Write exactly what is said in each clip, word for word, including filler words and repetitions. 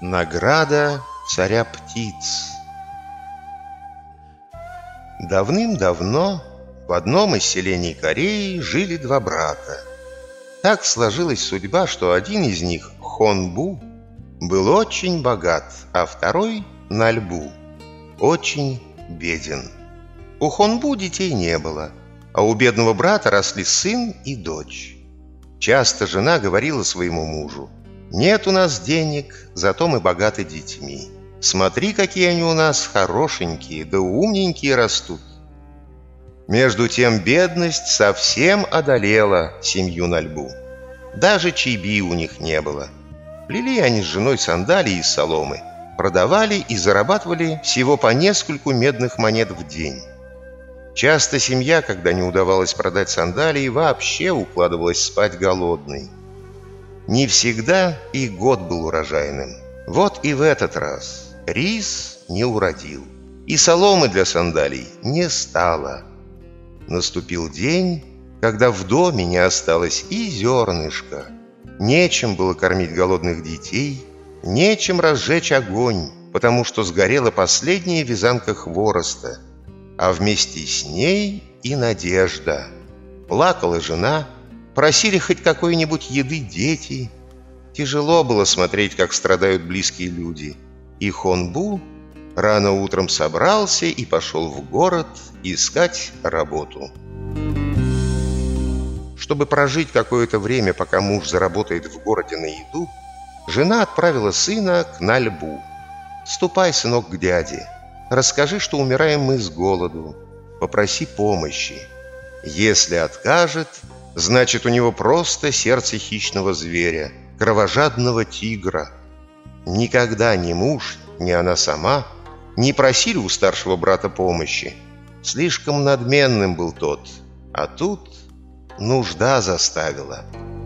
Награда царя птиц. Давным-давно в одном из селений Кореи жили два брата. Так сложилась судьба, что один из них, Хонбу, был очень богат, а второй, Нальбу, очень беден. У Хонбу детей не было, а у бедного брата росли сын и дочь. Часто жена говорила своему мужу: «Нет у нас денег, зато мы богаты детьми. Смотри, какие они у нас хорошенькие, да умненькие растут». Между тем бедность совсем одолела семью Нальбу. Даже чайби у них не было. Плели они с женой сандалии из соломы, продавали и зарабатывали всего по нескольку медных монет в день. Часто семья, когда не удавалось продать сандалии, вообще укладывалась спать голодной. Не всегда и год был урожайным. Вот и в этот раз рис не уродил, и соломы для сандалий не стало. Наступил день, когда в доме не осталось и зернышка. Нечем было кормить голодных детей, нечем разжечь огонь, потому что сгорела последняя вязанка хвороста, а вместе с ней и надежда. Плакала жена, просили хоть какой-нибудь еды дети. Тяжело было смотреть, как страдают близкие люди. И Хонбу рано утром собрался и пошел в город искать работу. Чтобы прожить какое-то время, пока муж заработает в городе на еду, жена отправила сына к Нальбу. «Ступай, сынок, к дяде. Расскажи, что умираем мы с голоду. Попроси помощи. Если откажет, значит, у него просто сердце хищного зверя, кровожадного тигра». Никогда ни муж, ни она сама не просили у старшего брата помощи. Слишком надменным был тот, а тут нужда заставила.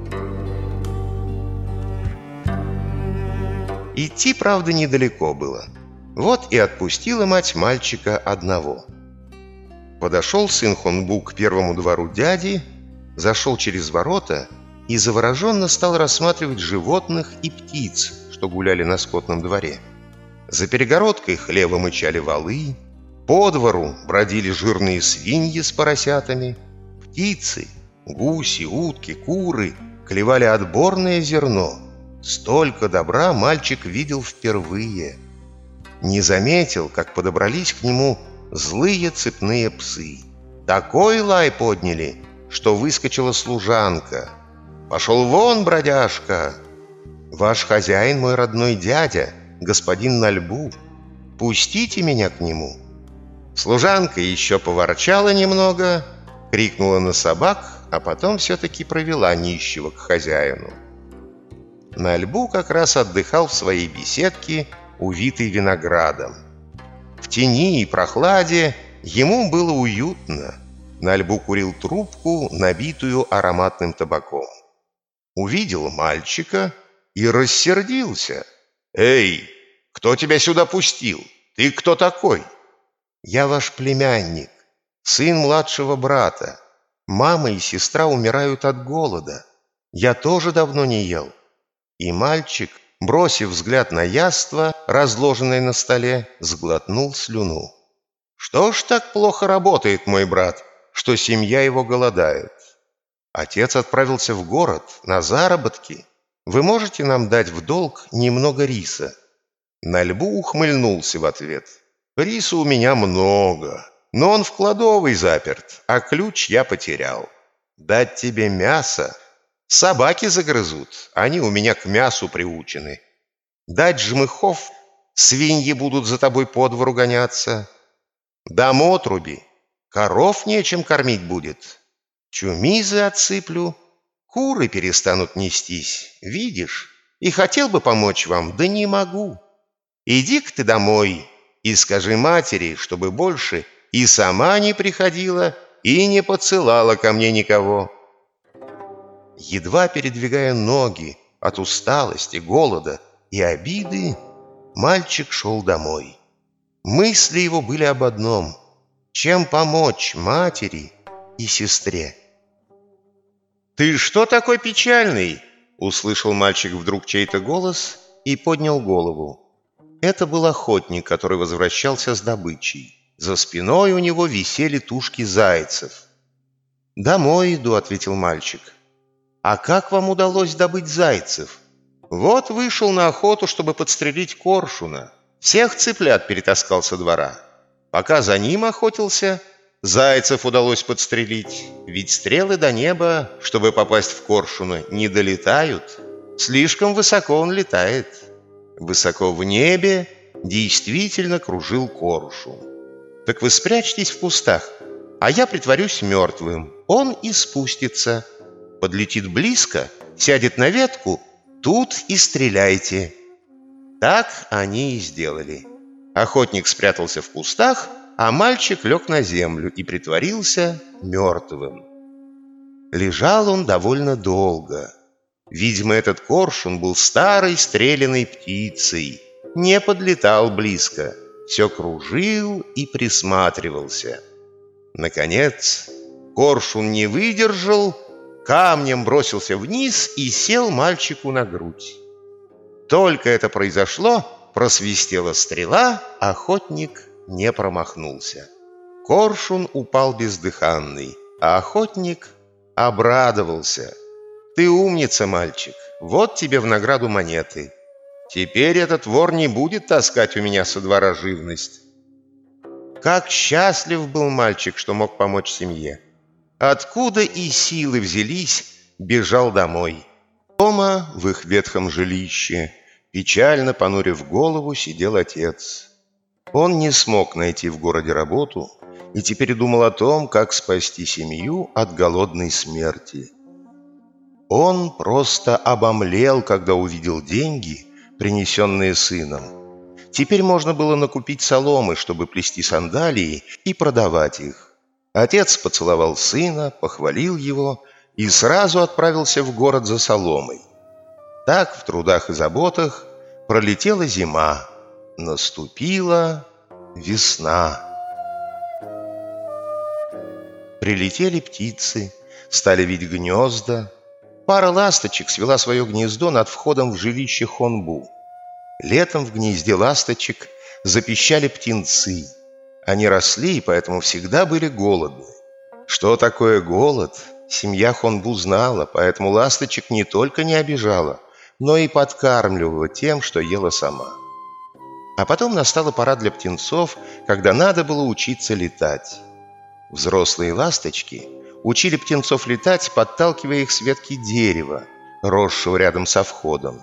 Идти, правда, недалеко было. Вот и отпустила мать мальчика одного. Подошел сын Хонбу к первому двору дяди, зашел через ворота и завороженно стал рассматривать животных и птиц, что гуляли на скотном дворе. За перегородкой хлево мычали волы, по двору бродили жирные свиньи с поросятами, птицы, гуси, утки, куры клевали отборное зерно. Столько добра мальчик видел впервые. Не заметил, как подобрались к нему злые цепные псы. Такой лай подняли, что выскочила служанка. «Пошел вон, бродяжка! Ваш хозяин мой родной дядя, господин Нальбу. Пустите меня к нему». Служанка еще поворчала немного, крикнула на собак, а потом все-таки провела нищего к хозяину. Нальбу как раз отдыхал в своей беседке, увитой виноградом. В тени и прохладе ему было уютно. Нальбу курил трубку, набитую ароматным табаком. Увидел мальчика и рассердился. «Эй, кто тебя сюда пустил? Ты кто такой?» «Я ваш племянник, сын младшего брата. Мама и сестра умирают от голода. Я тоже давно не ел». И мальчик, бросив взгляд на яство, разложенное на столе, сглотнул слюну. «Что ж так плохо работает мой брат, что семья его голодает? Отец отправился в город на заработки. Вы можете нам дать в долг немного риса?» Нальбу ухмыльнулся в ответ. «Риса у меня много, но он в кладовой заперт, а ключ я потерял. Дать тебе мясо? Собаки загрызут, они у меня к мясу приучены. Дать жмыхов? Свиньи будут за тобой по двору гоняться. Дам отруби, коров нечем кормить будет. Чумизы отсыплю, куры перестанут нестись, видишь? И хотел бы помочь вам, да не могу. Иди-ка ты домой и скажи матери, чтобы больше и сама не приходила, и не подсылала ко мне никого». Едва передвигая ноги от усталости, голода и обиды, мальчик шел домой. Мысли его были об одном: чем помочь матери и сестре. «Ты что такой печальный?» — услышал мальчик вдруг чей-то голос и поднял голову. Это был охотник, который возвращался с добычей. За спиной у него висели тушки зайцев. «Домой иду», — ответил мальчик. «А как вам удалось добыть зайцев?» «Вот вышел на охоту, чтобы подстрелить коршуна. Всех цыплят перетаскал со двора. Пока за ним охотился, зайцев удалось подстрелить. Ведь стрелы до неба, чтобы попасть в коршуна, не долетают. Слишком высоко он летает». Высоко в небе действительно кружил коршун. «Так вы спрячьтесь в кустах, а я притворюсь мертвым. Он и спустится. Подлетит близко, сядет на ветку, тут и стреляйте». Так они и сделали. Охотник спрятался в кустах, а мальчик лег на землю и притворился мертвым. Лежал он довольно долго. Видимо, этот коршун был старой стреляной птицей, не подлетал близко, все кружил и присматривался. Наконец, коршун не выдержал, камнем бросился вниз и сел мальчику на грудь. Только это произошло, просвистела стрела, охотник не промахнулся. Коршун упал бездыханный, а охотник обрадовался. «Ты умница, мальчик, вот тебе в награду монеты. Теперь этот вор не будет таскать у меня со двора живность». Как счастлив был мальчик, что мог помочь семье. Откуда и силы взялись, бежал домой. Дома, в их ветхом жилище, печально понурив голову, сидел отец. Он не смог найти в городе работу и теперь думал о том, как спасти семью от голодной смерти. Он просто обомлел, когда увидел деньги, принесенные сыном. Теперь можно было накупить соломы, чтобы плести сандалии и продавать их. Отец поцеловал сына, похвалил его и сразу отправился в город за соломой. Так в трудах и заботах пролетела зима, наступила весна. Прилетели птицы, стали видеть гнезда. Пара ласточек свела свое гнездо над входом в жилище Хонбу. Летом в гнезде ласточек запищали птенцы. Они росли и поэтому всегда были голодны. Что такое голод, семья Хонбу знала, поэтому ласточек не только не обижала, но и подкармливала тем, что ела сама. А потом настала пора для птенцов, когда надо было учиться летать. Взрослые ласточки учили птенцов летать, подталкивая их с ветки дерева, росшего рядом со входом.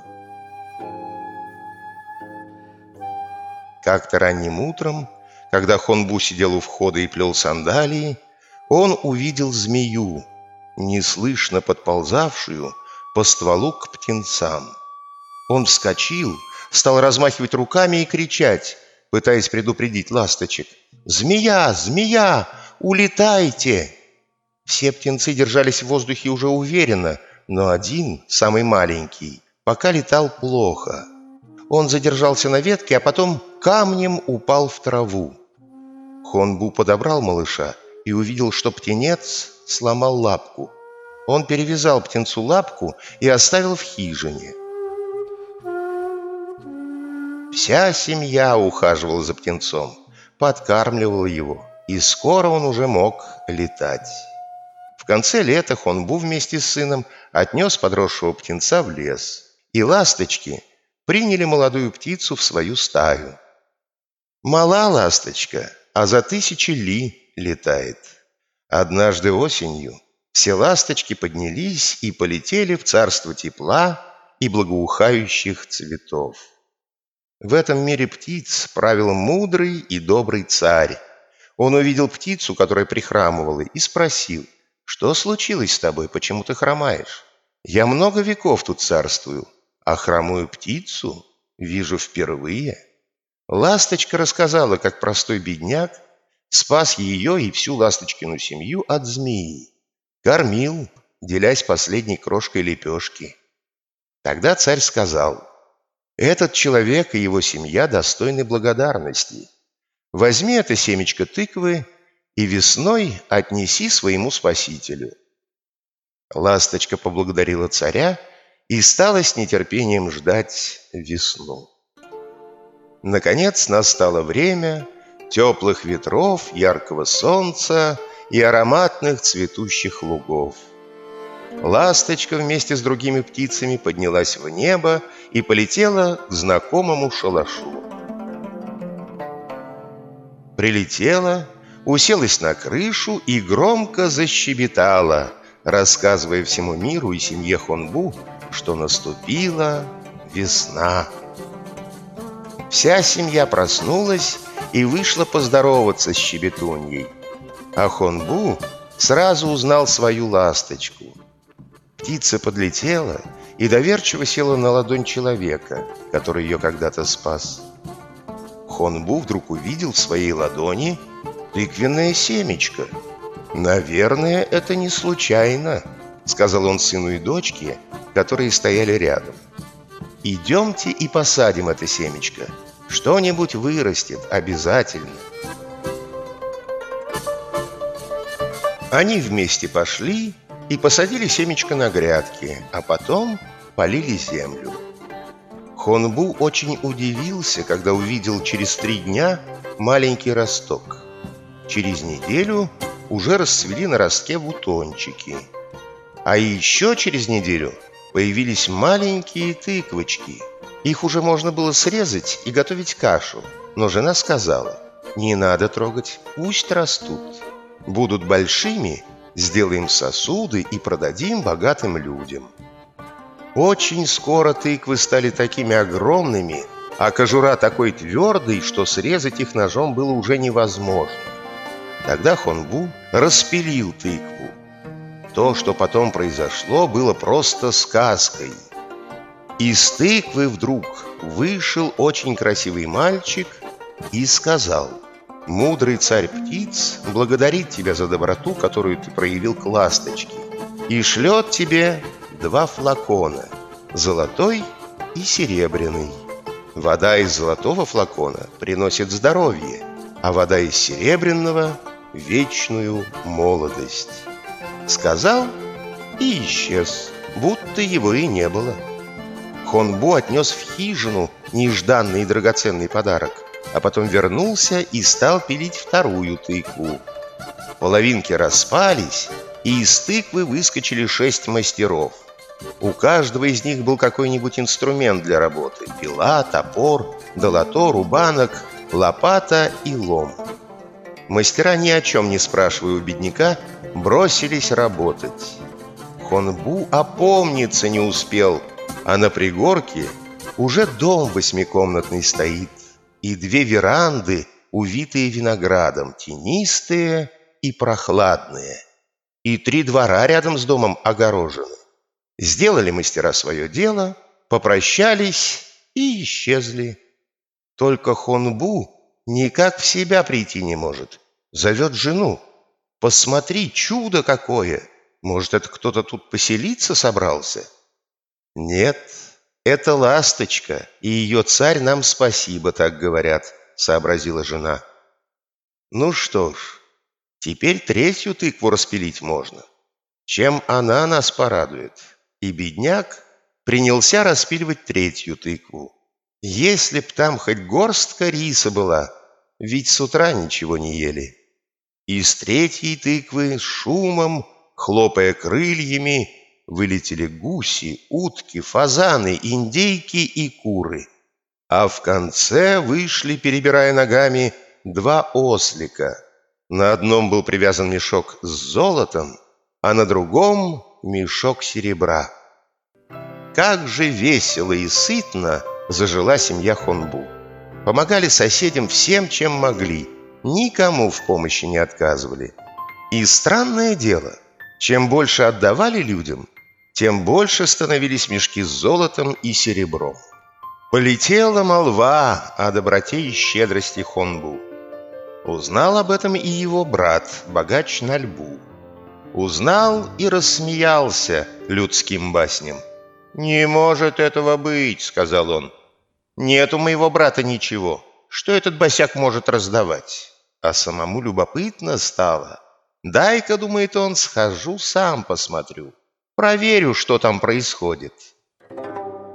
Как-то ранним утром, когда Хонбу сидел у входа и плел сандалии, он увидел змею, неслышно подползавшую по стволу к птенцам. Он вскочил, стал размахивать руками и кричать, пытаясь предупредить ласточек: «Змея! Змея! Улетайте!» Все птенцы держались в воздухе уже уверенно, но один, самый маленький, пока летал плохо. Он задержался на ветке, а потом камнем упал в траву. Хонбу подобрал малыша и увидел, что птенец сломал лапку. Он перевязал птенцу лапку и оставил в хижине. Вся семья ухаживала за птенцом, подкармливала его, и скоро он уже мог летать. В конце лета Хонбу вместе с сыном отнес подросшего птенца в лес, и ласточки приняли молодую птицу в свою стаю. Мала ласточка, а за тысячи ли летает. Однажды осенью все ласточки поднялись и полетели в царство тепла и благоухающих цветов. В этом мире птиц правил мудрый и добрый царь. Он увидел птицу, которая прихрамывала, и спросил: «Что случилось с тобой? Почему ты хромаешь? Я много веков тут царствую, а хромую птицу вижу впервые». Ласточка рассказала, как простой бедняк спас ее и всю ласточкину семью от змеи. Кормил, делясь последней крошкой лепешки. Тогда царь сказал: «Этот человек и его семья достойны благодарности. Возьми это семечко тыквы и весной отнеси своему спасителю». Ласточка поблагодарила царя и стала с нетерпением ждать весну. Наконец настало время теплых ветров, яркого солнца и ароматных цветущих лугов. Ласточка вместе с другими птицами поднялась в небо и полетела к знакомому шалашу. Прилетела, уселась на крышу и громко защебетала, рассказывая всему миру и семье Хонбу, что наступила весна. Вся семья проснулась и вышла поздороваться с щебетуньей, а Хонбу сразу узнал свою ласточку. Птица подлетела и доверчиво села на ладонь человека, который ее когда-то спас. Хонбу вдруг увидел в своей ладони тыквенное семечко. «Наверное, это не случайно», — сказал он сыну и дочке, которые стояли рядом. «Идемте и посадим это семечко. Что-нибудь вырастет обязательно». Они вместе пошли и посадили семечко на грядке, а потом полили землю. Хонбу очень удивился, когда увидел через три дня маленький росток. Через неделю уже расцвели на ростке бутончики. А еще через неделю появились маленькие тыквочки. Их уже можно было срезать и готовить кашу, но жена сказала: «Не надо трогать, пусть растут. Будут большими, сделаем сосуды и продадим богатым людям». Очень скоро тыквы стали такими огромными, а кожура такой твердой, что срезать их ножом было уже невозможно. Тогда Хонбу распилил тыкву. То, что потом произошло, было просто сказкой. Из тыквы вдруг вышел очень красивый мальчик и сказал: «Мудрый царь птиц благодарит тебя за доброту, которую ты проявил к ласточке, и шлет тебе два флакона, золотой и серебряный. Вода из золотого флакона приносит здоровье, а вода из серебряного — вечную молодость». Сказал и исчез, будто его и не было. Хонбу отнес в хижину нежданный и драгоценный подарок, а потом вернулся и стал пилить вторую тыкву. Половинки распались, и из тыквы выскочили шесть мастеров. У каждого из них был какой-нибудь инструмент для работы: пила, топор, долото, рубанок, лопата и лом. Мастера, ни о чем не спрашивая у бедняка, бросились работать. Хонбу опомниться не успел, а на пригорке уже дом восьмикомнатный стоит, и две веранды, увитые виноградом, тенистые и прохладные, и три двора рядом с домом огорожены. Сделали мастера свое дело, попрощались и исчезли. Только Хонбу никак в себя прийти не может. Зовет жену: «Посмотри, чудо какое! Может, это кто-то тут поселиться собрался?» «Нет, это ласточка, и ее царь нам спасибо так говорят», — сообразила жена. «Ну что ж, теперь третью тыкву распилить можно. Чем она нас порадует?» И бедняк принялся распиливать третью тыкву. Если б там хоть горстка риса была, ведь с утра ничего не ели. Из третьей тыквы с шумом, хлопая крыльями, вылетели гуси, утки, фазаны, индейки и куры. А в конце вышли, перебирая ногами, два ослика. На одном был привязан мешок с золотом, а на другом мешок серебра. Как же весело и сытно зажила семья Хонбу. Помогали соседям всем, чем могли, никому в помощи не отказывали. И странное дело, чем больше отдавали людям, тем больше становились мешки с золотом и серебром. Полетела молва о доброте и щедрости Хонбу. Узнал об этом и его брат, богач Нальбу. Узнал и рассмеялся людским басням. «Не может этого быть», — сказал он. «Нет у моего брата ничего. Что этот босяк может раздавать?» А самому любопытно стало. «Дай-ка, — думает он, — схожу сам посмотрю, проверю, что там происходит».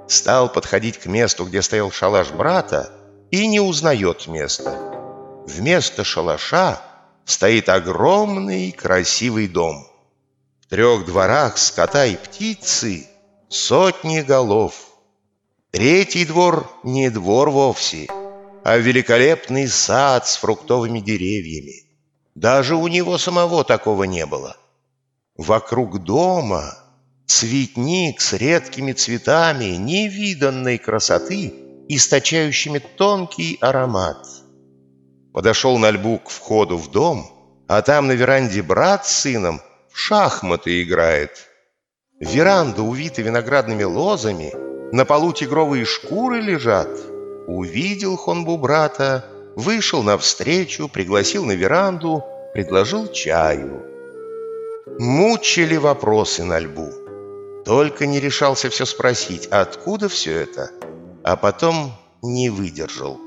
Стал подходить к месту, где стоял шалаш брата, и не узнает место. Вместо шалаша стоит огромный красивый дом. В трех дворах скота и птицы сотни голов. Третий двор не двор вовсе, а великолепный сад с фруктовыми деревьями. Даже у него самого такого не было. Вокруг дома цветник с редкими цветами невиданной красоты, источающими тонкий аромат. Подошел на льбу к входу в дом, а там на веранде брат с сыном в шахматы играет. Веранда увита виноградными лозами, на полу тигровые шкуры лежат. Увидел Хонбу брата, вышел навстречу, пригласил на веранду, предложил чаю. Мучили вопросы на льбу. Только не решался все спросить, откуда все это, а потом не выдержал.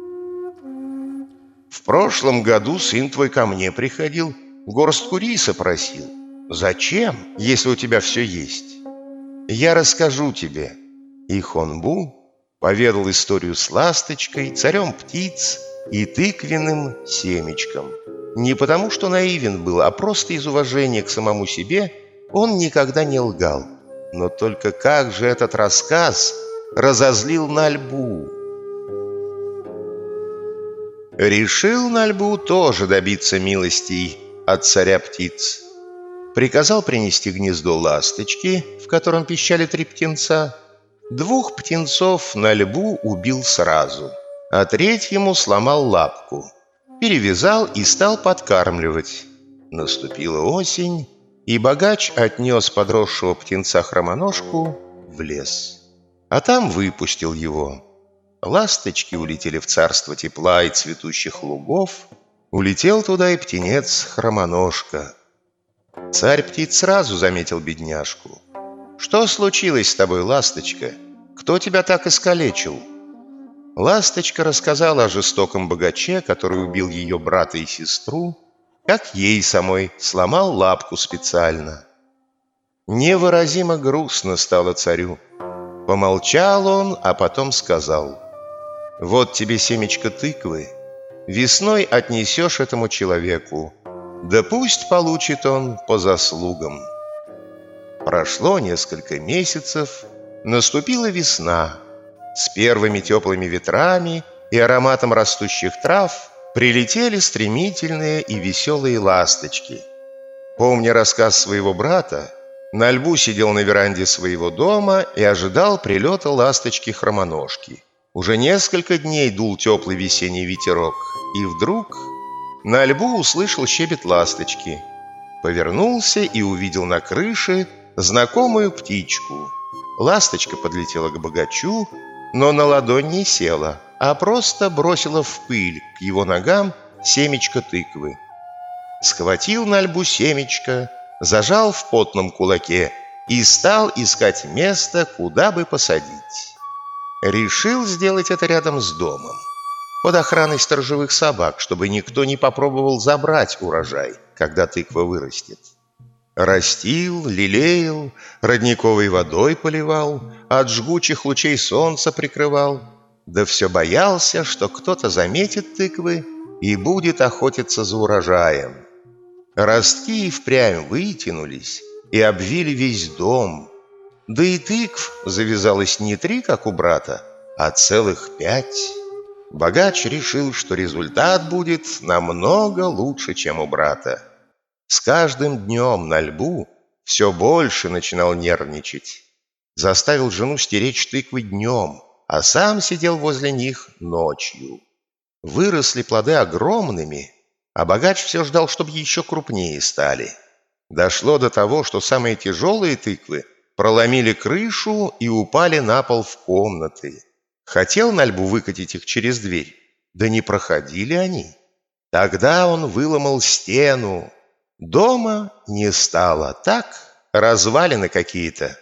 В прошлом году сын твой ко мне приходил, горстку риса просил. Зачем, если у тебя все есть? Я расскажу тебе. И Хонбу поведал историю с ласточкой, царем птиц и тыквенным семечком. Не потому, что наивен был, а просто из уважения к самому себе он никогда не лгал. Но только как же этот рассказ разозлил Нальбу. Решил Нальбу тоже добиться милостей от царя птиц. Приказал принести гнездо ласточки, в котором пищали три птенца. Двух птенцов Нальбу убил сразу, а третьему сломал лапку. Перевязал и стал подкармливать. Наступила осень, и богач отнес подросшего птенца-хромоножку в лес. А там выпустил его. Ласточки улетели в царство тепла и цветущих лугов. Улетел туда и птенец-хромоножка. Царь птиц сразу заметил бедняжку. «Что случилось с тобой, ласточка? Кто тебя так искалечил?» Ласточка рассказала о жестоком богаче, который убил ее брата и сестру, как ей самой сломал лапку специально. Невыразимо грустно стало царю. Помолчал он, а потом сказал: «Вот тебе семечко тыквы, весной отнесешь этому человеку, да пусть получит он по заслугам». Прошло несколько месяцев, наступила весна. С первыми теплыми ветрами и ароматом растущих трав прилетели стремительные и веселые ласточки. Помня рассказ своего брата, Нальбу сидел на веранде своего дома и ожидал прилета ласточки-хромоножки. Уже несколько дней дул теплый весенний ветерок, и вдруг Нальбу услышал щебет ласточки. Повернулся и увидел на крыше знакомую птичку. Ласточка подлетела к богачу, но на ладонь не села, а просто бросила в пыль к его ногам семечко тыквы. Схватил Нальбу семечко, зажал в потном кулаке и стал искать место, куда бы посадить. Решил сделать это рядом с домом, под охраной сторожевых собак, чтобы никто не попробовал забрать урожай, когда тыква вырастет. Растил, лелеял, родниковой водой поливал, от жгучих лучей солнца прикрывал. Да все боялся, что кто-то заметит тыквы и будет охотиться за урожаем. Ростки и впрямь вытянулись и обвили весь дом. Да и тыкв завязалось не три, как у брата, а целых пять. Богач решил, что результат будет намного лучше, чем у брата. С каждым днем Нальбу все больше начинал нервничать. Заставил жену стеречь тыквы днем, а сам сидел возле них ночью. Выросли плоды огромными, а богач все ждал, чтобы еще крупнее стали. Дошло до того, что самые тяжелые тыквы проломили крышу и упали на пол в комнаты. Хотел Нальбу выкатить их через дверь, да не проходили они. Тогда он выломал стену. Дома не стало, так, развалины какие-то.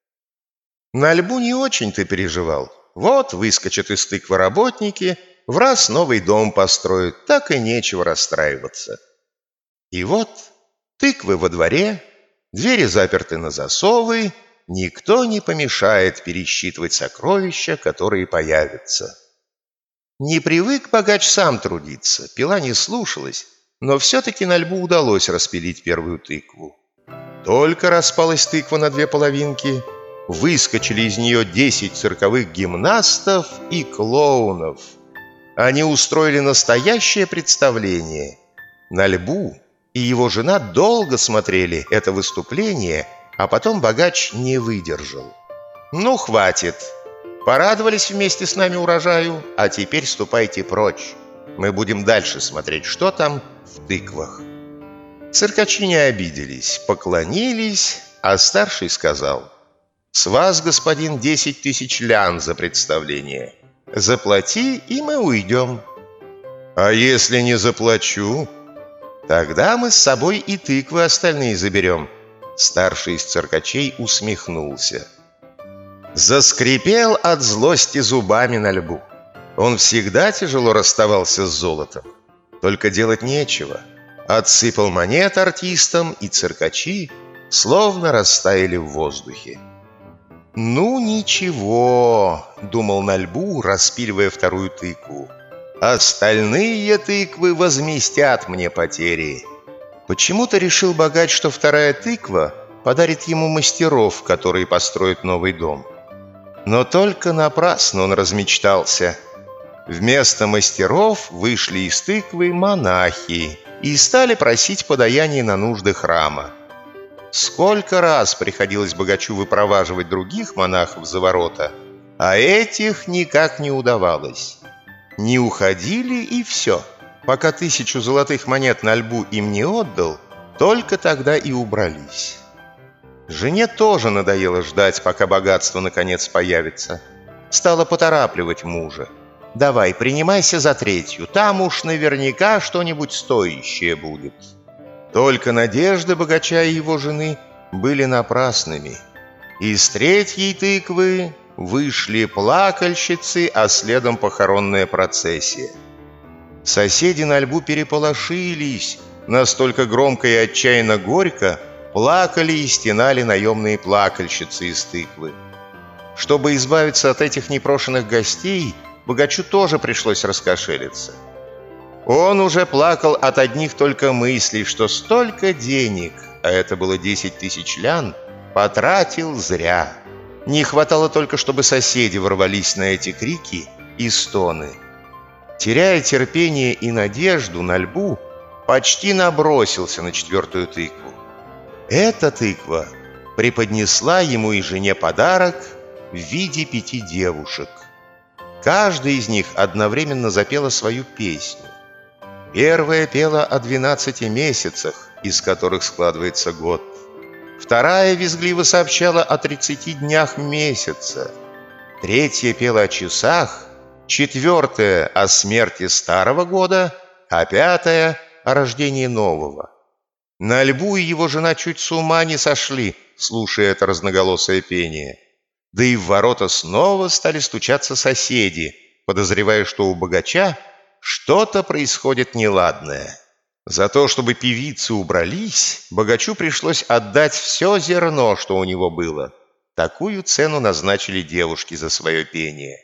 Нальбу не очень-то переживал. Вот выскочат из тыквы работники, в раз новый дом построят, так и нечего расстраиваться. И вот тыквы во дворе, двери заперты на засовы, никто не помешает пересчитывать сокровища, которые появятся. Не привык богач сам трудиться, пила не слушалась, но все-таки на льбу удалось распилить первую тыкву. Только распалась тыква на две половинки, выскочили из нее десять цирковых гимнастов и клоунов. Они устроили настоящее представление. На льбу и его жена долго смотрели это выступление, а потом богач не выдержал. «Ну, хватит. Порадовались вместе с нами урожаю, а теперь ступайте прочь. Мы будем дальше смотреть, что там в тыквах». Циркачи не обиделись, поклонились, а старший сказал: «С вас, господин, десять тысяч лян за представление. Заплати, и мы уйдем». «А если не заплачу?» «Тогда мы с собой и тыквы остальные заберем». Старший из циркачей усмехнулся. Заскрипел от злости зубами на льбу. Он всегда тяжело расставался с золотом. Только делать нечего. Отсыпал монет артистам, и циркачи словно растаяли в воздухе. «Ну ничего», — думал на льбу, распиливая вторую тыкву. «Остальные тыквы возместят мне потери». Почему-то решил богач, что вторая тыква подарит ему мастеров, которые построят новый дом. Но только напрасно он размечтался. Вместо мастеров вышли из тыквы монахи и стали просить подаяние на нужды храма. Сколько раз приходилось богачу выпроваживать других монахов за ворота, а этих никак не удавалось. Не уходили, и все. Пока тысячу золотых монет на льбу им не отдал, только тогда и убрались. Жене тоже надоело ждать, пока богатство наконец появится. Стала поторапливать мужа. «Давай, принимайся за третью, там уж наверняка что-нибудь стоящее будет». Только надежды богача и его жены были напрасными. Из третьей тыквы вышли плакальщицы, а следом похоронная процессия. Соседи на льбу переполошились, настолько громко и отчаянно горько плакали и стенали наемные плакальщицы из тыквы. Чтобы избавиться от этих непрошенных гостей, богачу тоже пришлось раскошелиться. Он уже плакал от одних только мыслей, что столько денег, а это было десять тысяч лян, потратил зря. Не хватало только, чтобы соседи ворвались на эти крики и стоны. Теряя терпение и надежду, на льбу почти набросился на четвертую тыкву. Эта тыква преподнесла ему и жене подарок в виде пяти девушек. Каждая из них одновременно запела свою песню. Первая пела о двенадцати месяцах, из которых складывается год. Вторая визгливо сообщала о тридцати днях месяца. Третья пела о часах. Четвертая — о смерти старого года, а пятая — о рождении нового. На льбу и его жена чуть с ума не сошли, слушая это разноголосое пение. Да и в ворота снова стали стучаться соседи, подозревая, что у богача что-то происходит неладное. За то, чтобы певицы убрались, богачу пришлось отдать все зерно, что у него было. Такую цену назначили девушки за свое пение.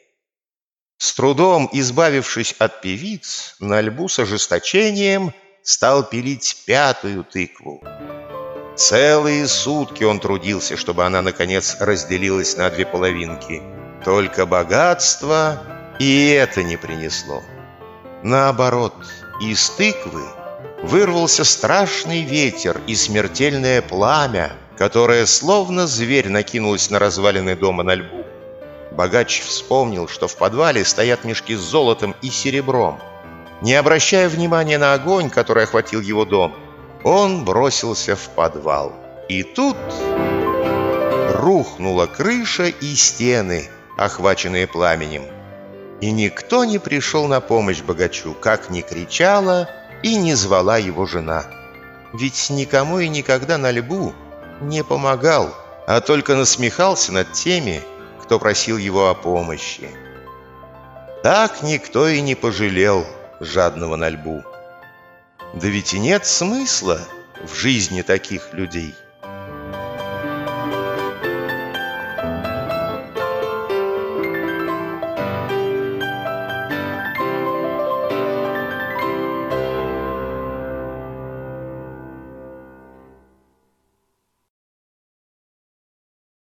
С трудом избавившись от певиц, на льбу с ожесточением стал пилить пятую тыкву. Целые сутки он трудился, чтобы она, наконец, разделилась на две половинки. Только богатство и это не принесло. Наоборот, из тыквы вырвался страшный ветер и смертельное пламя, которое, словно зверь, накинулось на развалины дома на льбу. Богач вспомнил, что в подвале стоят мешки с золотом и серебром. Не обращая внимания на огонь, который охватил его дом, он бросился в подвал. И тут рухнула крыша и стены, охваченные пламенем. И никто не пришел на помощь богачу, как ни кричала и не звала его жена. Ведь никому и никогда на льбу не помогал, а только насмехался над теми, кто просил его о помощи. Так никто и не пожалел жадного на льбу. Да ведь и нет смысла в жизни таких людей.